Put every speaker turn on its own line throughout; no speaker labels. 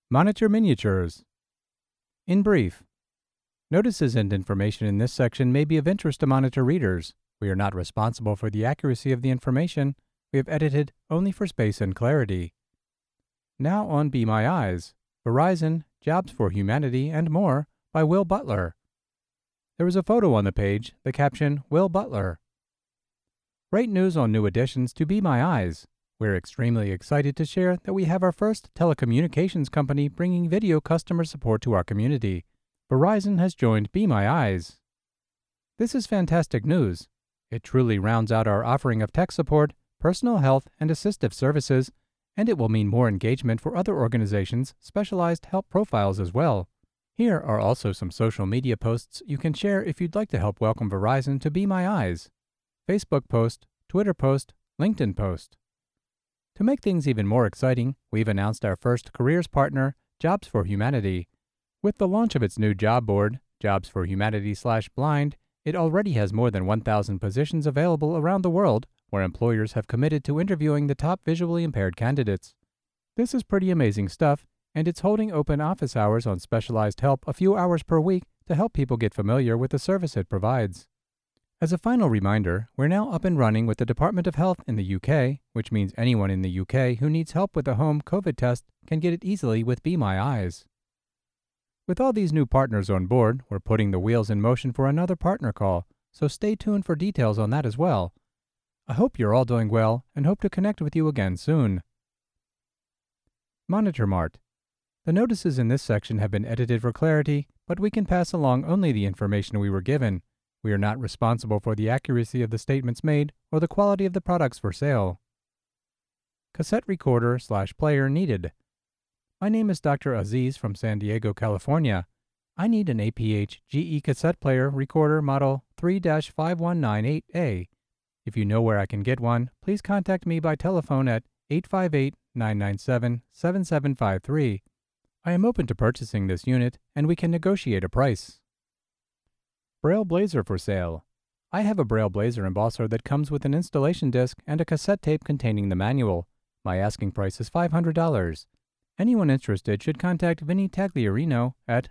Monitor miniatures. In brief, notices and information in this section may be of interest to Monitor readers. We are not responsible for the accuracy of the information. We have edited only for space and clarity. Now on Be My Eyes, Verizon, Jobs for Humanity, and More by Will Butler. There is a photo on the page, the caption, Will Butler. Great news on new additions to Be My Eyes. We're extremely excited to share that we have our first telecommunications company bringing video customer support to our community. Verizon has joined Be My Eyes. This is fantastic news. It truly rounds out our offering of tech support, personal health, and assistive services, and it will mean more engagement for other organizations' specialized help profiles as well. Here are also some social media posts you can share if you'd like to help welcome Verizon to Be My Eyes. Facebook post, Twitter post, LinkedIn post. To make things even more exciting, we've announced our first careers partner, Jobs for Humanity. With the launch of its new job board, Jobs for Humanity/Blind, it already has more than 1,000 positions available around the world where employers have committed to interviewing the top visually impaired candidates. This is pretty amazing stuff, and it's holding open office hours on specialized help a few hours per week to help people get familiar with the service it provides. As a final reminder, we're now up and running with the Department of Health in the UK, which means anyone in the UK who needs help with a home COVID test can get it easily with Be My Eyes. With all these new partners on board, we're putting the wheels in motion for another partner call, so stay tuned for details on that as well. I hope you're all doing well and hope to connect with you again soon. Monitor Mart. The notices in this section have been edited for clarity, but we can pass along only the information we were given. We are not responsible for the accuracy of the statements made or the quality of the products for sale. Cassette recorder/player needed. My name is Dr. Aziz from San Diego, California. I need an APH GE cassette player recorder model 3-5198A. If you know where I can get one, please contact me by telephone at 858-997-7753. I am open to purchasing this unit, and we can negotiate a price. Braille Blazer for sale. I have a Braille Blazer embosser that comes with an installation disc and a cassette tape containing the manual. My asking price is $500. Anyone interested should contact Vinny Tagliarino at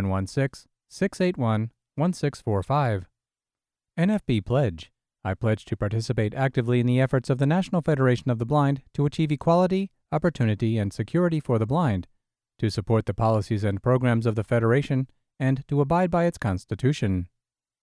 716-681-1645. NFB Pledge. I pledge to participate actively in the efforts of the National Federation of the Blind to achieve equality, opportunity, and security for the blind, to support the policies and programs of the Federation, and to abide by its Constitution.